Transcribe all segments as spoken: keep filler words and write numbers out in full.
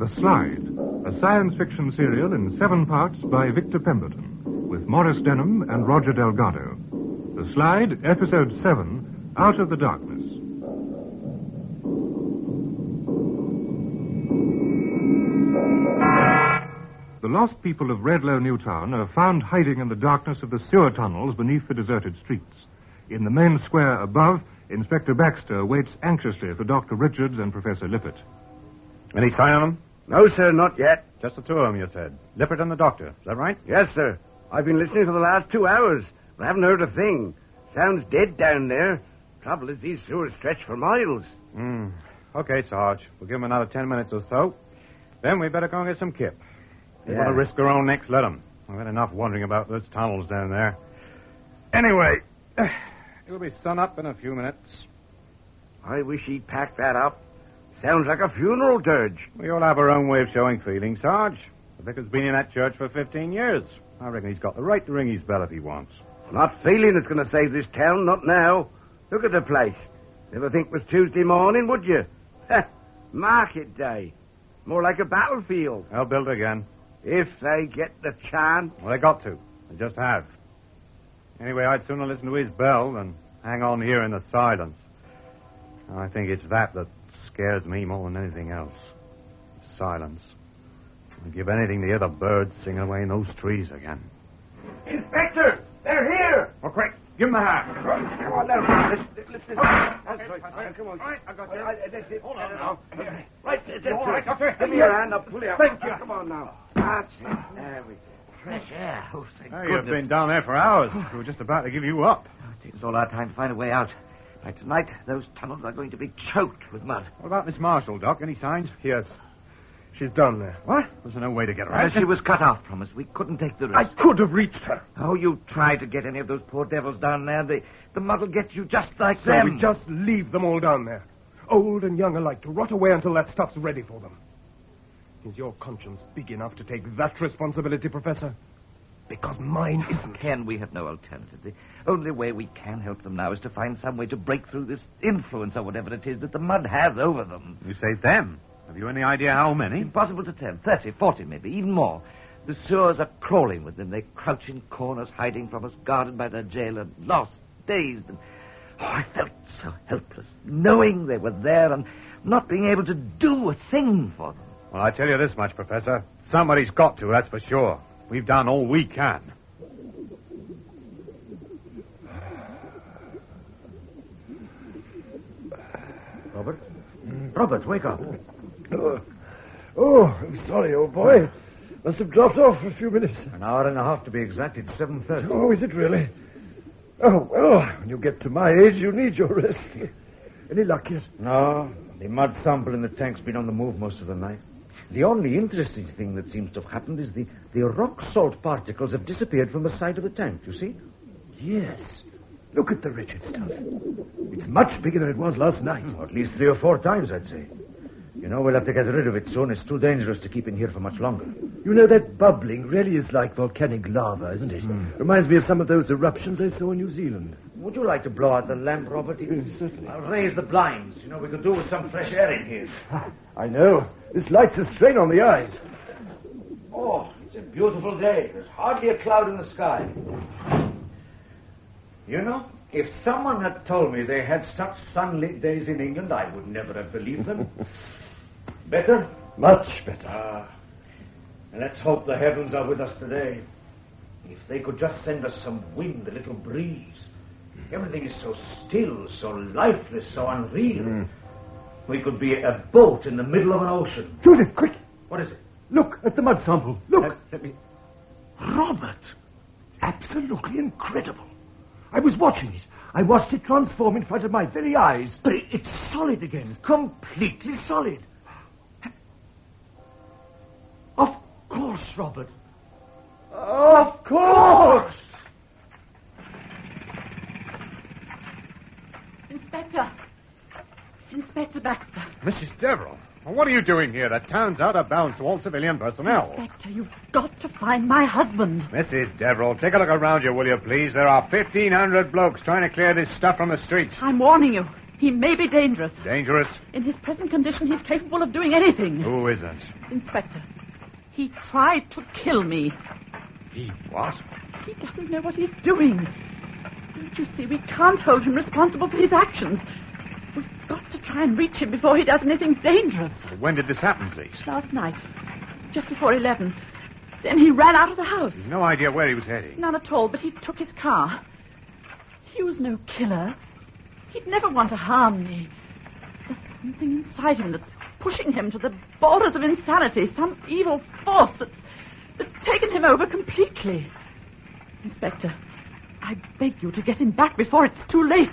Slide, a science fiction serial in seven parts by Victor Pemberton, with Maurice Denham and Roger Delgado. The Slide, Episode seven, Out of the Darkness. The lost people of Redlow Newtown are found hiding in the darkness of the sewer tunnels beneath the deserted streets. In the main square above, Inspector Baxter waits anxiously for Doctor Richards and Professor Lippert. Any sign of them? No, sir, not yet. Just the two of them, you said. Lippert and the doctor. Is that right? Yes, sir. I've been listening for the last two hours, but I haven't heard a thing. Sounds dead down there. Trouble is, these sewers stretch for miles. Hmm. Okay, Sarge. We'll give them another ten minutes or so. Then we better go and get some kip. They Yeah. want to risk their own necks, let them. We've had enough wondering about those tunnels down there. Anyway, it'll be sun up in a few minutes. I wish he'd pack that up. Sounds like a funeral dirge. We all have our own way of showing feeling, Sarge. The vicar's been in that church for fifteen years. I reckon he's got the right to ring his bell if he wants. Not feeling it's going to save this town, not now. Look at the place. Never think it was Tuesday morning, would you? Market day. More like a battlefield. They'll build again. If they get the chance. Well, they got to. They just have. Anyway, I'd sooner listen to his bell than hang on here in the silence. I think it's that that scares me more than anything else. Silence. I'd give anything to hear the birds singing away in those trees again. Inspector! They're here! Oh, quick! Give him the hat. Come on, now. Lift, lift this. That's Okay, right. Doctor. Come on. All right, I've got you. All right, that's it. Hold on now. Right, that's You all it. right, Doctor? Give me your hand. I'll pull you up. Thank you. Come on now. That's it. There we go. Fresh air. Oh, thank Hey, goodness. you've been down there for hours. We were just about to give you up. Oh, it takes us all our time to find a way out. By tonight, those tunnels are going to be choked with mud. What about Miss Marshall, Doc? Any signs? Yes. She's down there. What? Was there no way to get her As out? she was cut off from us, we couldn't take the I risk. could have reached her. Oh, you try to get any of those poor devils down there. The, the mud will get you just like So them. we just leave them all down there. Old and young alike, to rot away until that stuff's ready for them. Is your conscience big enough to take that responsibility, Professor? Because mine isn't. Ken, we have no alternative. The only way we can help them now is to find some way to break through this influence or whatever it is that the mud has over them. You say them. Have you any idea how many? Impossible to tell. Thirty, forty, maybe, even more. The sewers are crawling with them. They crouch in corners, hiding from us, guarded by their jailer, lost, dazed. And oh, I felt so helpless, knowing they were there and not being able to do a thing for them. Well, I tell you this much, Professor. Somebody's got to, that's for sure. We've done all we can. Robert? Robert, wake up. Oh, oh, I'm sorry, old boy. Must have dropped off for a few minutes. An hour and a half to be exact. It's seven thirty. Oh, is it really? Oh, well, when you get to my age, you need your rest. Any luck yet? No, the mud sample in the tank's been on the move most of the night. The only interesting thing that seems to have happened is the, the rock salt particles have disappeared from the side of the tank, you see? Yes. Look at the wretched stuff. It's much bigger than it was last night. Or at least three or four times, I'd say. You know, we'll have to get rid of it soon. It's too dangerous to keep in here for much longer. You know, that bubbling really is like volcanic lava, isn't it? Mm. Reminds me of some of those eruptions I saw in New Zealand. Would you like to blow out the lamp, Robert? Yes, certainly. I'll raise the blinds. You know, we could do with some fresh air in here. I know. This light's a strain on the eyes. Oh, it's a beautiful day. There's hardly a cloud in the sky. You know, if someone had told me they had such sunlit days in England, I would never have believed them. Better? Much better. Ah, and let's hope the heavens are with us today. If they could just send us some wind, a little breeze. Everything is so still, so lifeless, so unreal. Mm. We could be a boat in the middle of an ocean. Joseph, quick! What is it? Look at the mud sample. Look! Let, let me... Robert! Absolutely incredible. I was watching it. I watched it transform in front of my very eyes. But it, it's solid again. Completely solid. Of course, Robert. Of course! Inspector. Inspector Baxter. Missus Deverell, well, what are you doing here? The town's out of bounds to all civilian personnel. Inspector, you've got to find my husband. Missus Deverell, take a look around you, will you, please? There are fifteen hundred blokes trying to clear this stuff from the streets. I'm warning you. He may be dangerous. Dangerous? In his present condition, he's capable of doing anything. Who is that? Inspector, he tried to kill me. He what? He doesn't know what he's doing. Don't you see, we can't hold him responsible for his actions. We've got to try and reach him before he does anything dangerous. When did this happen, please? Last night, just before eleven. Then he ran out of the house. You've no idea where he was heading. None at all, but he took his car. He was no killer. He'd never want to harm me. There's something inside him that's pushing him to the borders of insanity, some evil force that's, that's taken him over completely. Inspector, I beg you to get him back before it's too late.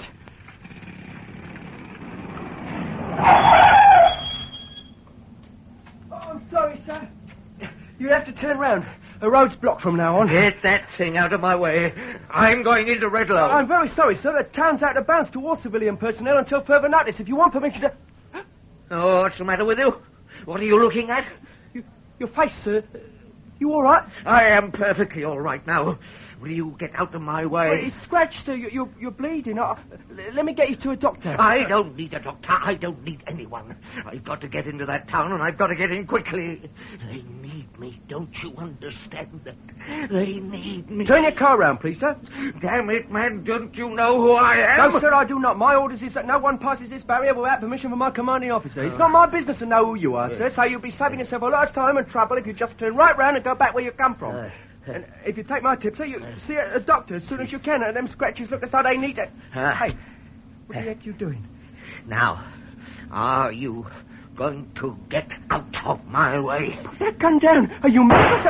Oh, I'm sorry, sir. You have to turn round. The road's blocked from now on. Get that thing out of my way. I'm going into Redlow. I'm very sorry, sir. The town's out of bounds to all civilian personnel until further notice. If you want permission to... Oh, what's the matter with you? What are you looking at? You, your face, sir. You all right? I am perfectly all right now. Will you get out of my way? Well, it's scratched, sir. You, you're, you're bleeding. Uh, let me get you to a doctor. I don't need a doctor. I don't need anyone. I've got to get into that town, and I've got to get in quickly. They need me. Don't you understand that? They need me. Turn your car round, please, sir. Damn it, man. Don't you know who I am? No, sir, I do not. My orders is that no one passes this barrier without permission from my commanding officer. It's not my business to know who you are, sir, so you'll be saving yourself a lot of time and trouble if you just turn right round and go back where you come from. Uh. And if you take my tip, sir, you see a, a doctor as soon as you can, and them scratches look as though they need it. Uh, hey, what the heck are you doing? Now, are you going to get out of my way? Put that gun down. Are you mad?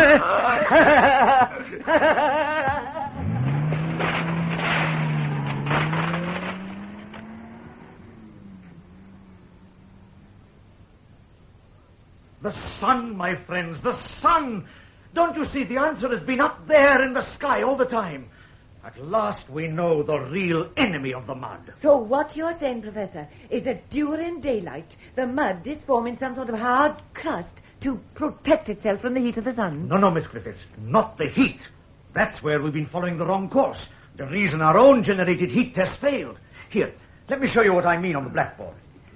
The sun, my friends, the sun! Don't you see, the answer has been up there in the sky all the time. At last we know the real enemy of the mud. So what you're saying, Professor, is that during daylight, the mud is forming some sort of hard crust to protect itself from the heat of the sun? No, no, Miss Griffiths, not the heat. That's where we've been following the wrong course. The reason our own generated heat test failed. Here, let me show you what I mean on the blackboard.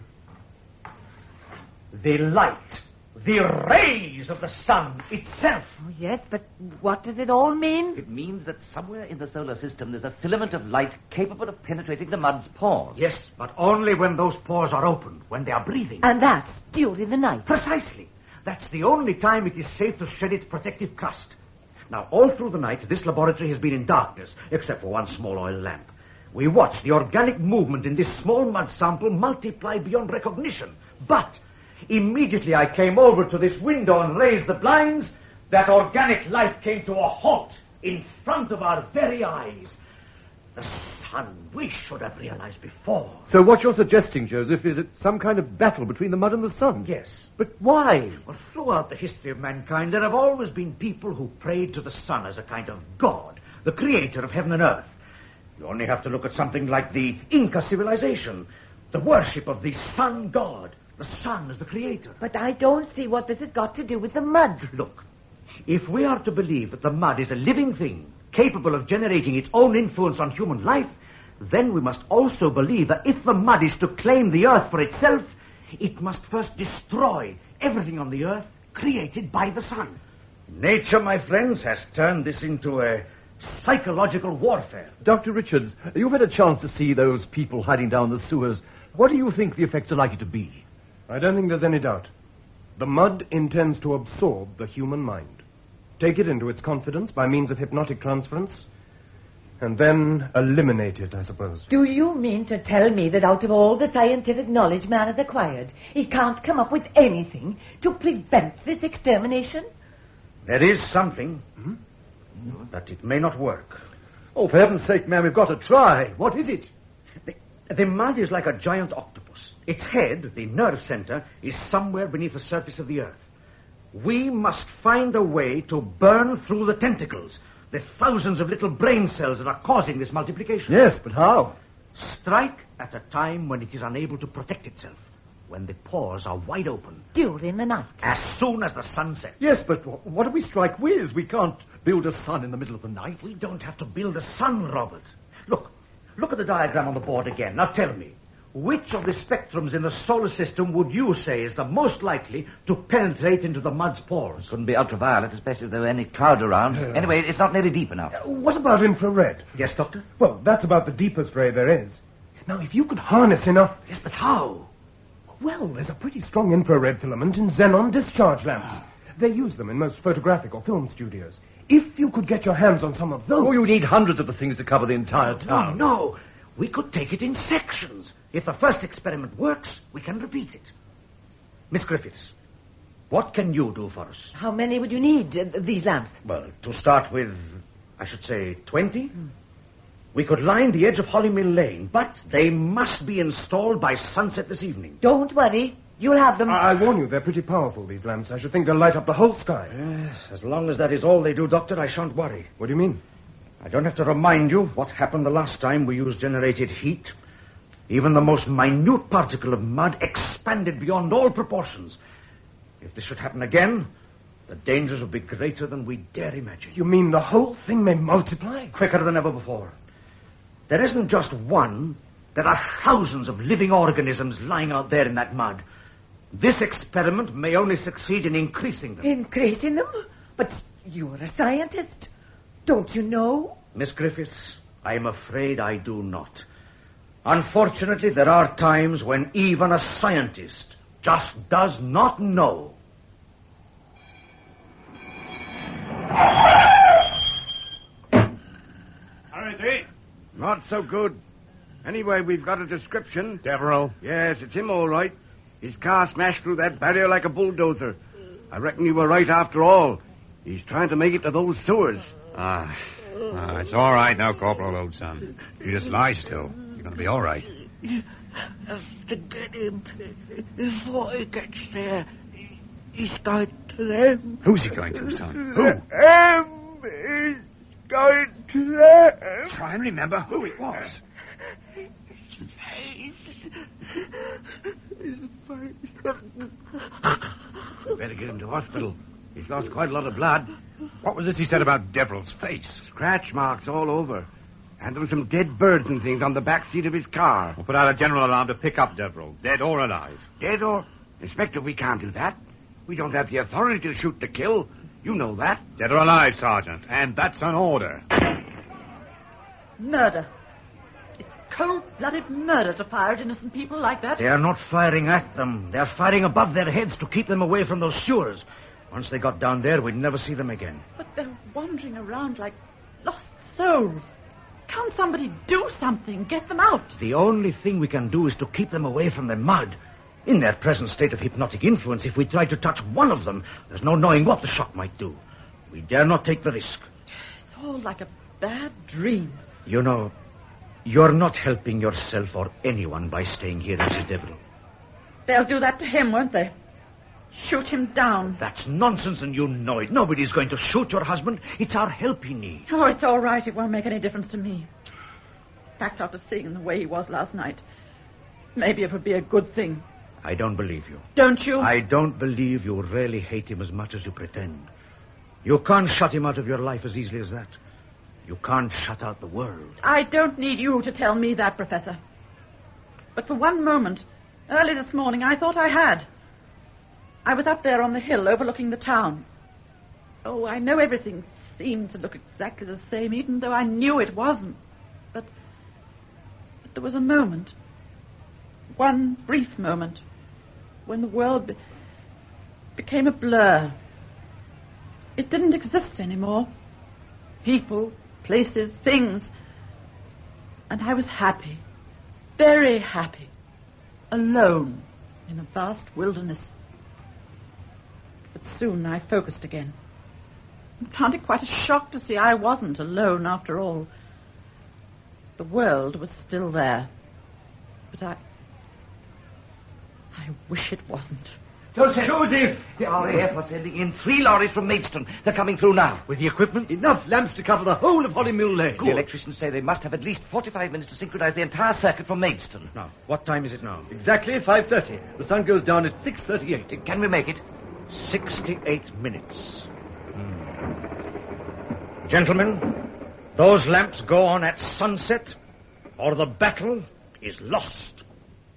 The light. The rays of the sun itself. Oh, yes, but what does it all mean? It means that somewhere in the solar system there's a filament of light capable of penetrating the mud's pores. Yes, but only when those pores are opened, when they are breathing. And that's during the night. Precisely. That's the only time it is safe to shed its protective crust. Now, all through the night, this laboratory has been in darkness, except for one small oil lamp. We watched the organic movement in this small mud sample multiply beyond recognition. But immediately I came over to this window and raised the blinds, that organic life came to a halt in front of our very eyes. The sun, we should have realized before. So what you're suggesting, Joseph, is it some kind of battle between the mud and the sun? Yes. But why? Well, throughout the history of mankind, there have always been people who prayed to the sun as a kind of god, the creator of heaven and earth. You only have to look at something like the Inca civilization, the worship of the sun god. The sun is the creator. But I don't see what this has got to do with the mud. Look, if we are to believe that the mud is a living thing, capable of generating its own influence on human life, then we must also believe that if the mud is to claim the earth for itself, it must first destroy everything on the earth created by the sun. Nature, my friends, has turned this into a psychological warfare. Doctor Richards, you've had a chance to see those people hiding down the sewers. What do you think the effects are likely to be? I don't think there's any doubt. The mud intends to absorb the human mind, take it into its confidence by means of hypnotic transference, and then eliminate it, I suppose. Do you mean to tell me that out of all the scientific knowledge man has acquired, he can't come up with anything to prevent this extermination? There is something, hmm? but it may not work. Oh, for heaven's sake, ma'am, we've got to try. What is it? The, the mud is like a giant octopus. Its head, the nerve center, is somewhere beneath the surface of the earth. We must find a way to burn through the tentacles, the thousands of little brain cells that are causing this multiplication. Yes, but how? Strike at a time when it is unable to protect itself, when the pores are wide open. During the night. As soon as the sun sets. Yes, but what do we strike with? We can't build a sun in the middle of the night. We don't have to build a sun, Robert. Look, look at the diagram on the board again. Now tell me, which of the spectrums in the solar system would you say is the most likely to penetrate into the mud's pores? Couldn't be ultraviolet, especially if there were any cloud around. Uh, anyway, it's not nearly deep enough. Uh, what about infrared? Yes, Doctor? Well, that's about the deepest ray there is. Now, if you could harness enough... Yes, but how? Well, there's a pretty strong infrared filament in xenon discharge lamps. They use them in most photographic or film studios. If you could get your hands on some of those... Oh, you need hundreds of the things to cover the entire No, town. no. We could take it in sections. If the first experiment works, we can repeat it. Miss Griffiths, what can you do for us? How many would you need, uh, these lamps? Well, to start with, I should say twenty. Hmm. We could line the edge of Hollymill Lane, but they must be installed by sunset this evening. Don't worry. You'll have them. I, I warn you, they're pretty powerful, these lamps. I should think they'll light up the whole sky. Yes, as long as that is all they do, Doctor, I shan't worry. What do you mean? I don't have to remind you what happened the last time we used generated heat. Even the most minute particle of mud expanded beyond all proportions. If this should happen again, the dangers would be greater than we dare imagine. You mean the whole thing may multiply? Quicker than ever before. There isn't just one. There are thousands of living organisms lying out there in that mud. This experiment may only succeed in increasing them. Increasing them? But you're a scientist. Don't you know? Miss Griffiths, I am afraid I do not. Unfortunately, there are times when even a scientist just does not know. How is he? Not so good. Anyway, we've got a description. Deverell. Yes, it's him all right. His car smashed through that barrier like a bulldozer. I reckon you were right after all. He's trying to make it to those sewers. Ah, ah it's all right now, Corporal Old Son. You just lie still. You're going to be all right. You have to get him before he gets there. He's going to them. Who's he going to, son? Who? Um, he's going to them. Try and remember who it was. Better get him to hospital. He's lost quite a lot of blood. What was it he said about Deverell's face? Scratch marks all over. And there were some dead birds and things on the back seat of his car. We'll put out a general alarm to pick up Deverell, dead or alive. Dead or... Inspector, we can't do that. We don't have the authority to shoot to kill. You know that. Dead or alive, Sergeant. And that's an order. Murder. It's cold-blooded murder to fire at innocent people like that. They are not firing at them. They're firing above their heads to keep them away from those sewers. Once they got down there, we'd never see them again. But they're wandering around like lost souls. Can't somebody do something? Get them out. The only thing we can do is to keep them away from the mud. In their present state of hypnotic influence, if we try to touch one of them, there's no knowing what the shock might do. We dare not take the risk. It's all like a bad dream. You know, you're not helping yourself or anyone by staying here, Missus Deverell. They'll do that to him, won't they? Shoot him down. That's nonsense, and you know it. Nobody's going to shoot your husband. It's our help he needs. Oh, it's all right. It won't make any difference to me. In fact, after seeing him the way he was last night, maybe it would be a good thing. I don't believe you. Don't you? I don't believe you really hate him as much as you pretend. You can't shut him out of your life as easily as that. You can't shut out the world. I don't need you to tell me that, Professor. But for one moment, early this morning, I thought I had. I was up there on the hill overlooking the town. Oh, I know everything seemed to look exactly the same, even though I knew it wasn't. But, but there was a moment, one brief moment, when the world be- became a blur. It didn't exist anymore. People, places, things. And I was happy, very happy, alone in a vast wilderness. But soon I focused again. I found it quite a shock to see I wasn't alone after all. The world was still there. But I... I wish it wasn't. Joseph! Joseph! The R A F are sending in three lorries from Maidstone. They're coming through now. With the equipment? Enough lamps to cover the whole of Hollymill Lane. The electricians say they must have at least forty-five minutes to synchronize the entire circuit from Maidstone. Now, what time is it now? Exactly five thirty. The sun goes down at six thirty-eight. Can we make it? Sixty-eight minutes. Hmm. Gentlemen, those lamps go on at sunset, or the battle is lost.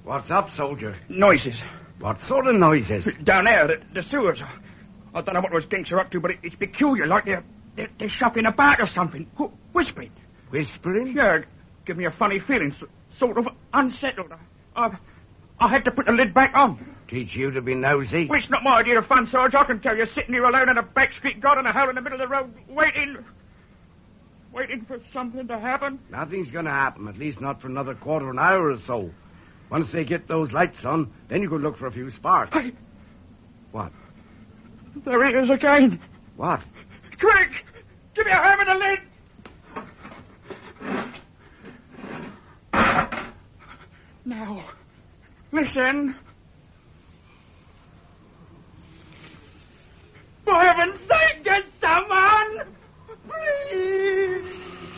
What's up, soldier? Noises. What sort of noises? Down there, the, the sewers. I don't know what those dinks are up to, but it, it's peculiar, like they're, they're, they're shuffling about or something. Wh- whispering. Whispering? Yeah, give me a funny feeling, so, sort of unsettled. I, I had to put the lid back on. Teach you to be nosy? Well, it's not my idea of fun, Sarge. I can tell you, sitting here alone in a back street, God in a hole in the middle of the road, waiting... waiting for something to happen. Nothing's going to happen, at least not for another quarter of an hour or so. Once they get those lights on, then you could look for a few sparks. I... What? There he is again. What? Quick! Give me a hand with the lid! Now, listen. For heaven's sake, get someone! Please!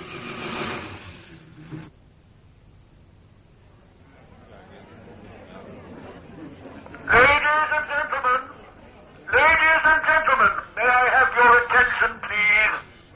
Ladies and gentlemen, ladies and gentlemen, may I have your attention, please?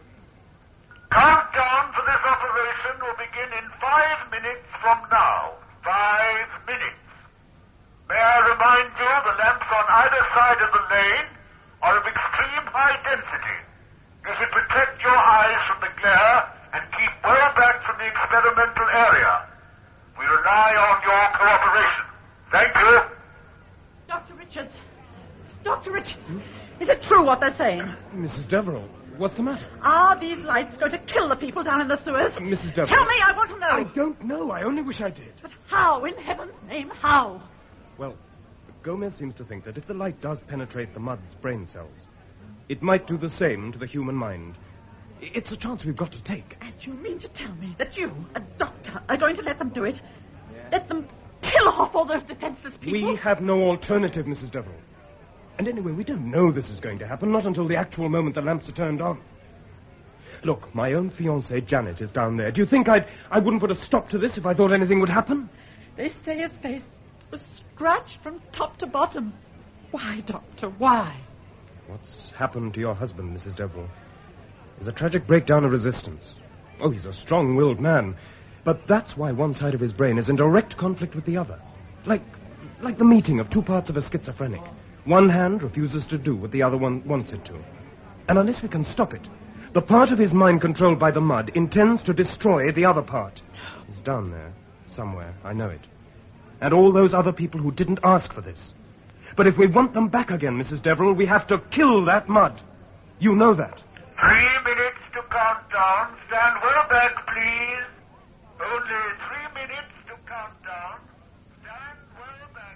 Countdown for this operation will begin in five minutes from now. Five minutes. May I remind you the lamps on either side of the lane are of extreme high density. You should protect your eyes from the glare and keep well back from the experimental area. We rely on your cooperation. Thank you. Doctor Richards. Doctor Richards. Is it true what they're saying? Missus Deverell, what's the matter? Are these lights going to kill the people down in the sewers? Missus Deverell. Tell me, I want to know. I don't know. I only wish I did. But how, in heaven's name, how? Well, Gomez seems to think that if the light does penetrate the mud's brain cells, it might do the same to the human mind. It's a chance we've got to take. And you mean to tell me that you, a doctor, are going to let them do it? Let them kill off all those defenseless people? We have no alternative, Missus Deverell. And anyway, we don't know this is going to happen, not until the actual moment the lamps are turned on. Look, my own fiancée, Janet, is down there. Do you think I'd, I wouldn't put a stop to this if I thought anything would happen? They say his face was scratched from top to bottom. Why, Doctor, why? What's happened to your husband, Missus Deverell, is a tragic breakdown of resistance. Oh, he's a strong-willed man, but that's why one side of his brain is in direct conflict with the other. Like, like the meeting of two parts of a schizophrenic. One hand refuses to do what the other one wants it to. And unless we can stop it, the part of his mind controlled by the mud intends to destroy the other part. He's down there, somewhere, I know it. And all those other people who didn't ask for this. But if we want them back again, Missus Deverell, we have to kill that mud. You know that. Three minutes to count down. Stand well back, please. Only three minutes to count down. Stand well back,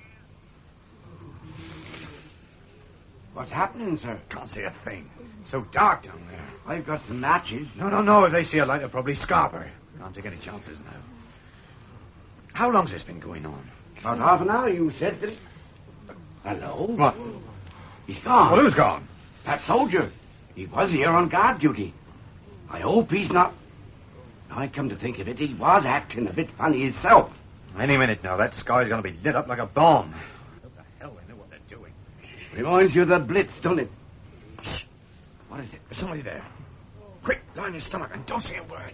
please. What's happening, sir? Can't see a thing. So dark down there. I've got some matches. No, no, no. If they see a light, they'll probably scarper. Can't take any chances now. How long's this been going on? About half an hour, you said. That... Hello? What? He's gone. Well, who's gone? That soldier. He was here on guard duty. I hope he's not... I come to think of it, he was acting a bit funny himself. Any minute now, that sky's going to be lit up like a bomb. What the hell they know what they're doing? Reminds you of the Blitz, don't it? Shh. What is it? There's somebody there. Quick, line his stomach and don't say a word.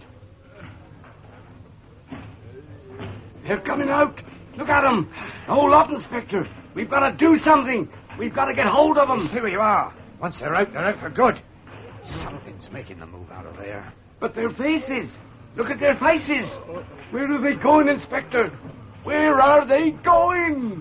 They're coming out. Look at them. The whole lot, Inspector. We've got to do something. We've got to get hold of them. Here you are. Once they're out, they're out for good. Something's making them move out of there. But their faces. Look at their faces. Where are they going, Inspector? Where are they going?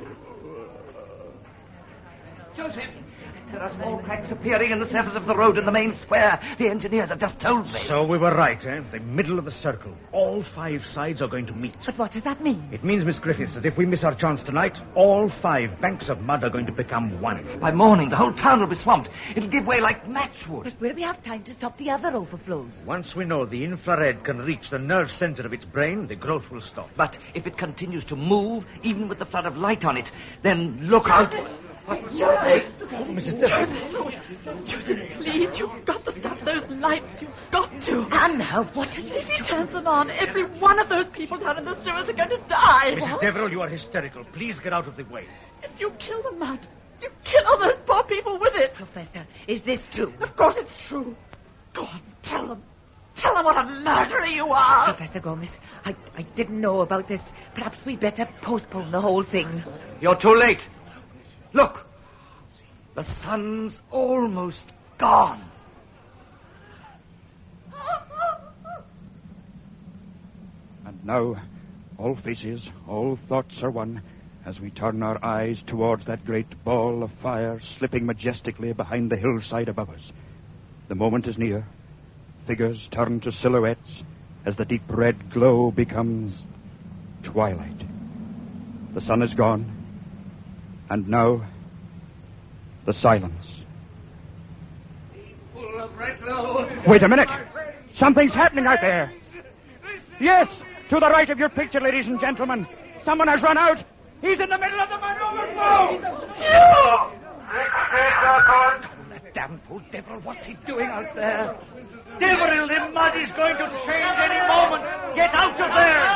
Joseph, there are small cracks appearing in the surface of the road in the main square. The engineers have just told me. So we were right, eh? The middle of the circle. All five sides are going to meet. But what does that mean? It means, Miss Griffiths, that if we miss our chance tonight, all five banks of mud are going to become one. By morning, the whole town will be swamped. It'll give way like matchwood. But will we have time to stop the other overflows? Once we know the infrared can reach the nerve center of its brain, the growth will stop. But if it continues to move, even with the flood of light on it, then look out. Joseph! Missus Deverell. Joseph, please, you've got to stop those lights. You've got to. And now, what is If he turns them on, every one of those people down in the sewers are going to die. Missus Deverell, you are hysterical. Please get out of the way. If you kill the mud, you kill all those poor people with it. Professor, is this true? Of course it's true. Go on, tell them. Tell them what a murderer you are. Professor Gomez, I, I didn't know about this. Perhaps we better postpone the whole thing. You're too late. Look. The sun's almost gone. And now, all faces, all thoughts are one as we turn our eyes towards that great ball of fire slipping majestically behind the hillside above us. The moment is near. Figures turn to silhouettes as the deep red glow becomes twilight. The sun is gone, and now the silence. Wait a minute. Something's happening out there. Yes, to the right of your picture, ladies and gentlemen. Someone has run out. He's in the middle of the mud overflow. You! That damn old devil, what's he doing out there? Devil, the mud is going to change any moment. Get out of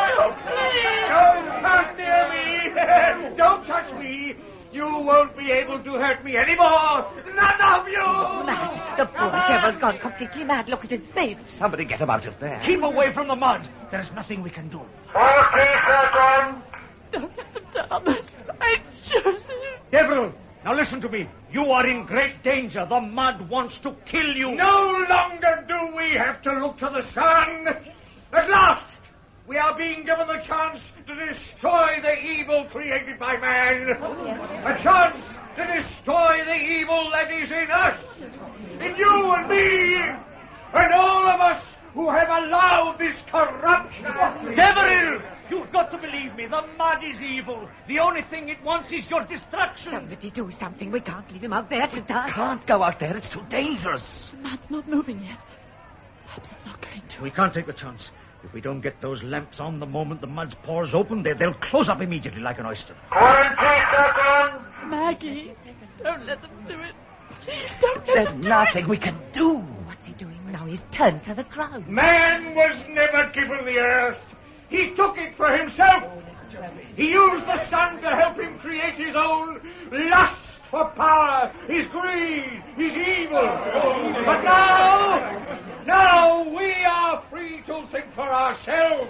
there. Don't come near me. Don't touch me. You won't be able to hurt me anymore. None of you. Mad. The poor devil's gone completely mad. Look at his face. Somebody get him out of there. Keep away from the mud. There's nothing we can do. Forty seconds. Don't let them down. I choose it. Devil, now listen to me. You are in great danger. The mud wants to kill you. No longer do we have to look to the sun. At last, we are being given the chance to destroy the evil created by man. Oh, yes. A chance to destroy the evil that is in us. In you and me. And all of us who have allowed this corruption. Devil, you've got to believe me. The mud is evil. The only thing it wants is your destruction. Somebody do something. We can't leave him out there to die. Can't go out there. It's too dangerous. The mud's not moving yet. Perhaps it's not going to. We can't take the chance. If we don't get those lamps on the moment the mud pours open, they, they'll close up immediately like an oyster. Twenty seconds. Maggie, don't let them do it. Please don't let There's them do nothing it. we can do. What's he doing now? He's turned to the crowd. Man was never given the earth. He took it for himself. He used the sun to help him create his own lust for power, his greed, his evil. But now, now we are free to think for ourselves.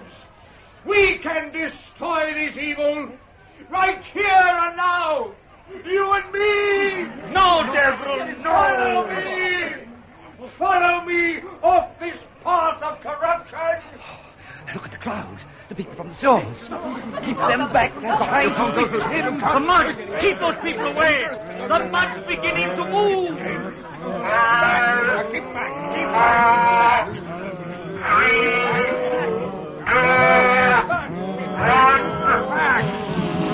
We can destroy this evil right here and now. You and me. No, devil, no. Follow me. Follow me off this path of corruption. Look at the crowd. The people from the shores. Keep them back and behind. Don't go to him. The mud. Keep those people away. The mud's beginning to move. Five, Keep back. Keep back. three, two, one. Back.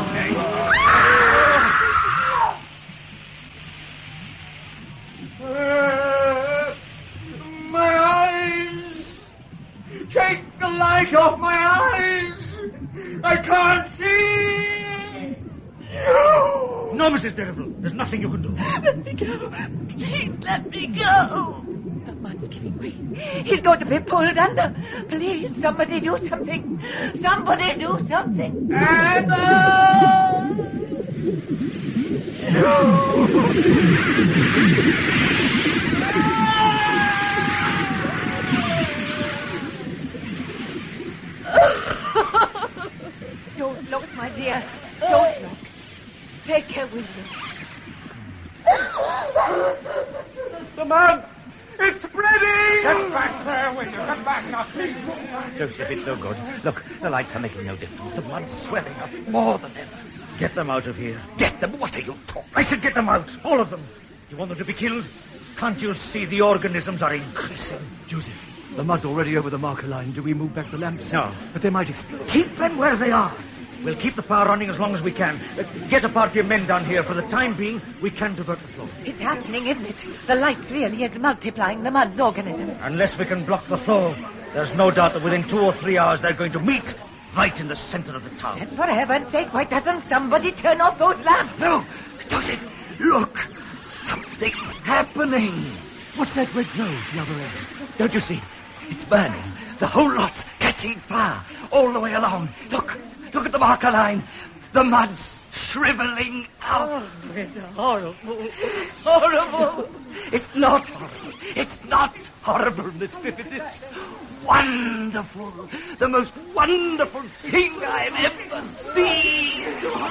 Uh, my eyes. Take the light off my eyes. I can't see. No, Missus Derrifle. There's nothing you can do. Let me go. Please let me go. The mud's giving way. He's going to be pulled under. Please, somebody do something. Somebody do something. Don't look, my dear. Don't look. Take care, will you? The mud! It's spreading! Get back there, will you? Get back now, please. Joseph, it's no good. Look, the lights are making no difference. The mud's swelling up more than ever. Get them out of here. Get them? What are you talking? I said get them out. All of them. You want them to be killed? Can't you see the organisms are increasing? Joseph, the mud's already over the marker line. Do we move back the lamps? No. But they might explode. Keep them where they are. We'll keep the power running as long as we can. Uh, get a party of men down here. For the time being, we can divert the flow. It's happening, isn't it? The light's really is multiplying the mud's organisms. Unless we can block the flow, there's no doubt that within two or three hours they're going to meet right in the center of the town. And for heaven's sake, why doesn't somebody turn off those lamps? No! Joseph, look! Something's happening! What's that red glow at the other end? Don't you see? It's burning. The whole lot's catching fire all the way along. Look! Look at the marker line. The mud's shriveling out. Oh, it's horrible. Horrible. It's not horrible. It's not horrible, Miss Griffiths. wonderful, the most wonderful thing I've ever seen.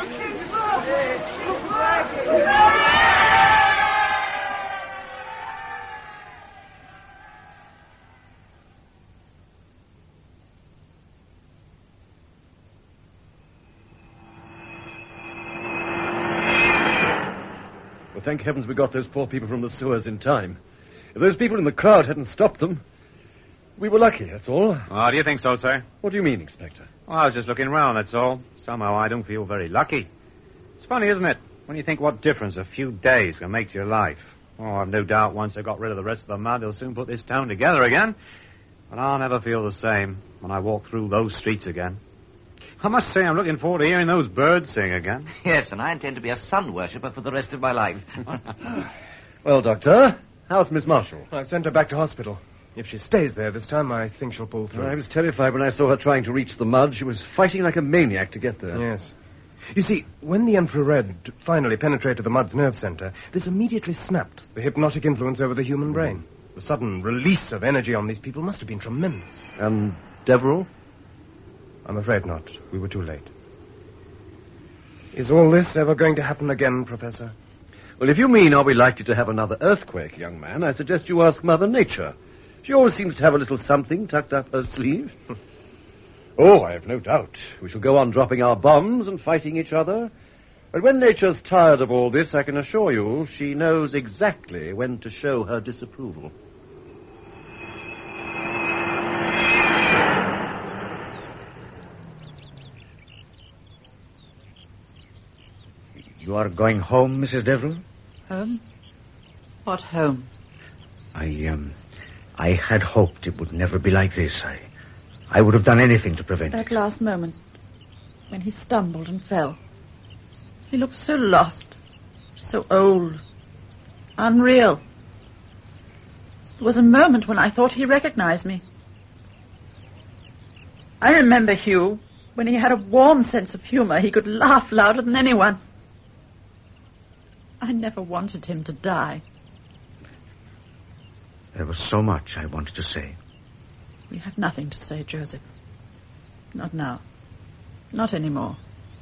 Well, thank heavens we got those poor people from the sewers in time. If those people in the crowd hadn't stopped them, we were lucky, that's all. Oh, do you think so, sir? What do you mean, Inspector? Well, I was just looking round, that's all. Somehow I don't feel very lucky. It's funny, isn't it? When you think what difference a few days can make to your life. Oh, I've no doubt once they got rid of the rest of the mud, they'll soon put this town together again. But I'll never feel the same when I walk through those streets again. I must say I'm looking forward to hearing those birds sing again. Yes, and I intend to be a sun worshipper for the rest of my life. Well, Doctor, how's Miss Marshall? I sent her back to hospital. If she stays there this time, I think she'll pull through. I was terrified when I saw her trying to reach the mud. She was fighting like a maniac to get there. Yes. You see, when the infrared finally penetrated the mud's nerve center, this immediately snapped the hypnotic influence over the human brain. The sudden release of energy on these people must have been tremendous. And Deverell? I'm afraid not. We were too late. Is all this ever going to happen again, Professor? Well, if you mean are we likely to have another earthquake, young man, I suggest you ask Mother Nature. She always seems to have a little something tucked up her sleeve. Oh, I have no doubt. We shall go on dropping our bombs and fighting each other. But when Nature's tired of all this, I can assure you she knows exactly when to show her disapproval. You are going home, Missus Deverell? Home? What home? I, um... I had hoped it would never be like this. I... I would have done anything to prevent That it. last moment, when he stumbled and fell. He looked so lost, so old, unreal. There was a moment when I thought he recognized me. I remember Hugh, when he had a warm sense of humor. He could laugh louder than anyone. I never wanted him to die. There was so much I wanted to say. We have nothing to say, Joseph. Not now. Not anymore.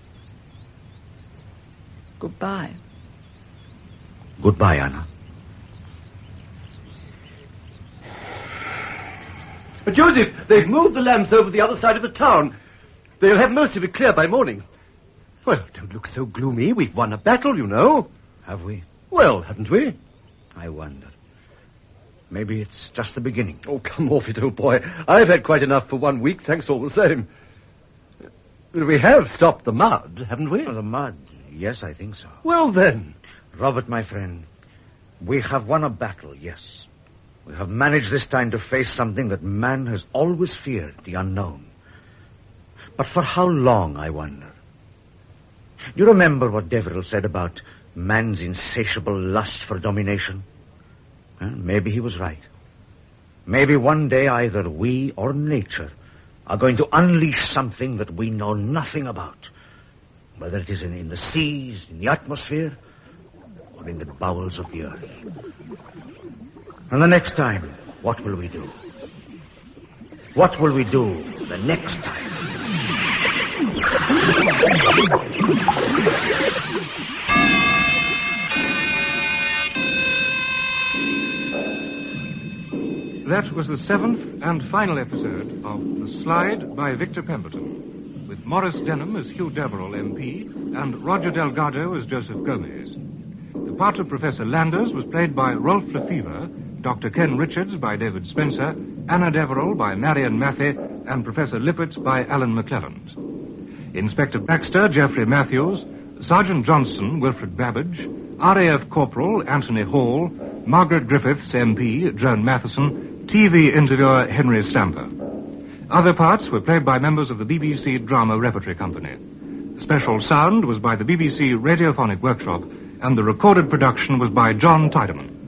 Goodbye. Goodbye, Anna. But, Joseph, they've moved the lamps over the other side of the town. They'll have most of it clear by morning. Well, don't look so gloomy. We've won a battle, you know. Have we? Well, haven't we? I wonder. Maybe it's just the beginning. Oh, come off it, old boy. I've had quite enough for one week, thanks all the same. We have stopped the mud, haven't we? Oh, the mud. Yes, I think so. Well, then. Robert, my friend, we have won a battle, yes. We have managed this time to face something that man has always feared, the unknown. But for how long, I wonder? You remember what Deverell said about man's insatiable lust for domination? Well, maybe he was right. Maybe one day either we or nature are going to unleash something that we know nothing about, whether it is in, in the seas, in the atmosphere, or in the bowels of the earth. And the next time, what will we do? What will we do the next time? That was the seventh and final episode of The Slide by Victor Pemberton, with Maurice Denham as Hugh Deverell, M P, and Roger Delgado as Joseph Gomez. The part of Professor Landers was played by Rolf Lefevre, Doctor Ken Richards by David Spencer, Anna Deverell by Marion Mathey, and Professor Lippert by Alan McClelland. Inspector Baxter, Geoffrey Matthews, Sergeant Johnson, Wilfred Babbage, R A F Corporal, Anthony Hall, Margaret Griffiths, M P, Joan Matheson, T V interviewer Henry Stamper. Other parts were played by members of the B B C Drama Repertory Company. Special sound was by the B B C Radiophonic Workshop, and the recorded production was by John Tiedemann.